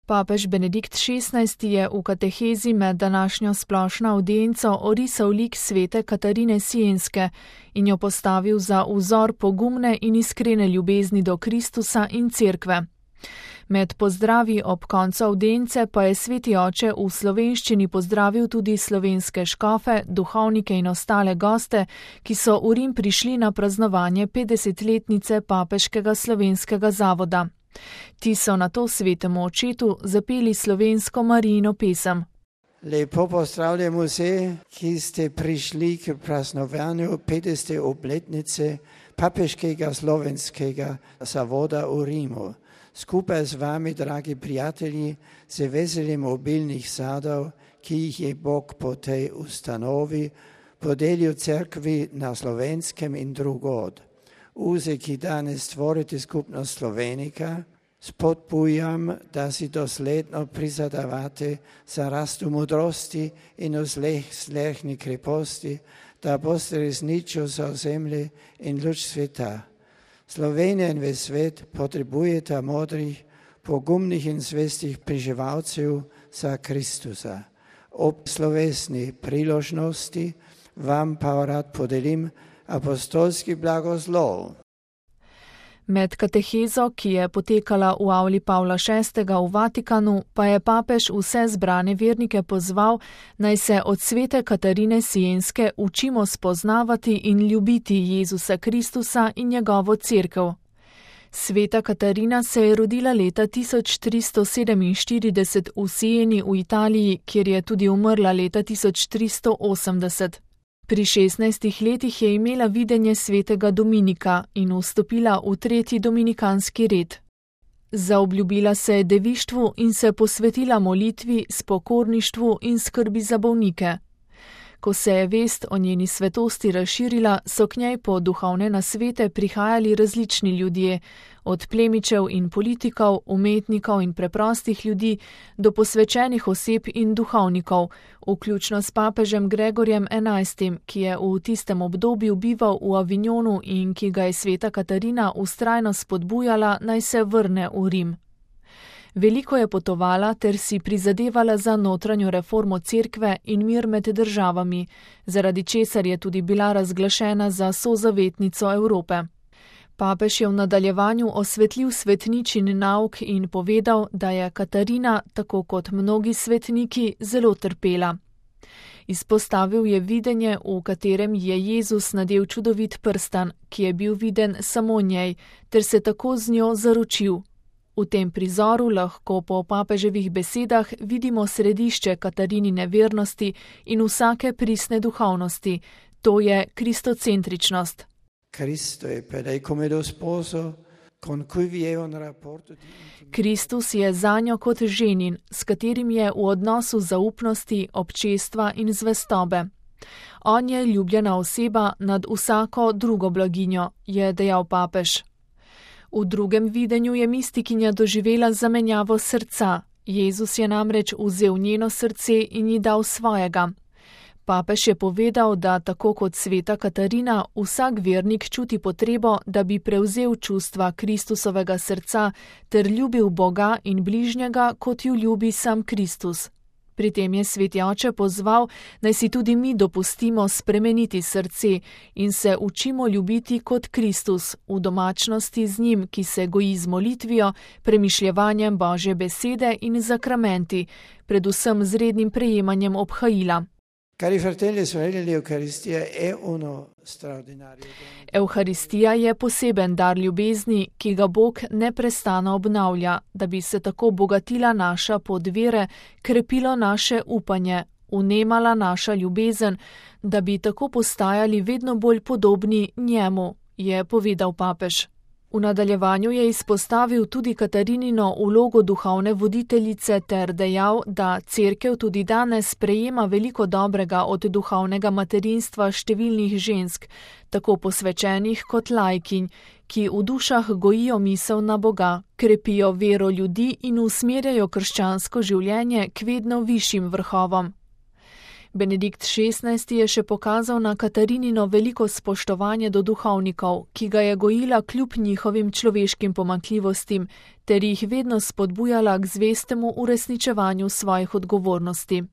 Papež Benedikt XVI je v katehezi med današnjo splošno avdienco orisal lik svete Katarine Sienske in jo postavil za vzor pogumne in iskrene ljubezni do Kristusa in Cerkve. Med pozdravi ob koncu avdience pa je sveti oče v slovenščini pozdravil tudi slovenske škofe, duhovnike in ostale goste, ki so v Rim prišli na praznovanje 50-letnice papeškega slovenskega zavoda. Ti so nato svetemu očetu zapeli slovensko Marijino pesem. Lepo pozdravljamo vse, ki ste prišli k praznovanju 50. obletnice papeškega slovenskega zavoda v Rimu. Skupaj z vami, dragi prijatelji, se veselim obilnih sadov, ki jih je Bog po tej ustanovi podelil cerkvi na Slovenskem in drugod. Vse, ki danes tvorite skupnost Slovenika, spodbujam, da si dosledno prizadevate za rast v modrosti in v slehni kreposti, da boste resnično zauzemli in luč sveta. Slovenija in ves svet potrebujeta modrih, pogumnih in zvestih preživalcev za Kristusa. Ob slovesni priložnosti vam pa rad podelim apostolski blagoslov. Med katehezo, ki je potekala v avli Pavla VI. V Vatikanu, pa je papež vse zbrane vernike pozval, naj se od svete Katarine Sienske učimo spoznavati in ljubiti Jezusa Kristusa in njegovo cerkev. Sveta Katarina se je rodila leta 1347 v Sieni v Italiji, kjer je tudi umrla leta 1380. Pri 16 letih je imela videnje svetega Dominika in vstopila v 3. dominikanski red. Zaobljubila se je devištvu in se posvetila molitvi, spokorništvu in skrbi za bolnike. Ko se je vest o njeni svetosti razširila, so k njej po duhovne nasvete prihajali različni ljudje, od plemičev in politikov, umetnikov in preprostih ljudi do posvečenih oseb in duhovnikov, vključno s papežem Gregorjem XI., ki je v tistem obdobju bival v Avignonu in ki ga je sveta Katarina vztrajno spodbujala, naj se vrne v Rim. Veliko je potovala ter si prizadevala za notranjo reformo cerkve in mir med državami, zaradi česar je tudi bila razglašena za sozavetnico Evrope. Papež je v nadaljevanju osvetlil svetničin nauk in povedal, da je Katarina, tako kot mnogi svetniki, zelo trpela. Izpostavil je videnje, v katerem je Jezus nadel čudovit prstan, ki je bil viden samo njej, ter se tako z njo zaročil. V tem prizoru lahko po papeževih besedah vidimo središče Katarinine vernosti in vsake pristne duhovnosti, to je kristocentričnost. Kristus je zanjo kot ženin, s katerim je v odnosu zaupnosti, občestva in zvestobe. On je ljubljena oseba nad vsako drugo blaginjo, je dejal papež. V drugem videnju je mistikinja doživela zamenjavo srca. Jezus je namreč vzel njeno srce in ji dal svojega. Papež je povedal, da tako kot sveta Katarina, vsak vernik čuti potrebo, da bi prevzel čustva Kristusovega srca ter ljubil Boga in bližnjega, kot ju ljubi sam Kristus. Pri tem je sveti oče pozval, naj si tudi mi dopustimo spremeniti srce in se učimo ljubiti kot Kristus v domačnosti z njim, ki se goji z molitvijo, premišljevanjem Božje besede in zakramenti, predvsem z rednim prejemanjem obhajila. Cari fratelli e sorelle, l'Eucaristia è uno straordinario dono. Evharistija je poseben dar ljubezni, ki ga Bog neprestano obnavlja, da bi se tako bogatila naša pot vere, krepilo naše upanje, vnemala naša ljubezen, da bi tako postajali vedno bolj podobni njemu, je povedal papež. V nadaljevanju je izpostavil tudi Katarinino vlogo duhovne voditeljice ter dejal, da cerkev tudi danes prejema veliko dobrega od duhovnega materinstva številnih žensk, tako posvečenih kot laikinj, ki v dušah gojijo misel na Boga, krepijo vero ljudi in usmerjajo krščansko življenje k vedno višjim vrhovom. Benedikt XVI. Je še pokazal na Katarinino veliko spoštovanje do duhovnikov, ki ga je gojila kljub njihovim človeškim pomanjkljivostim, ter jih vedno spodbujala k zvestemu uresničevanju svojih odgovornosti.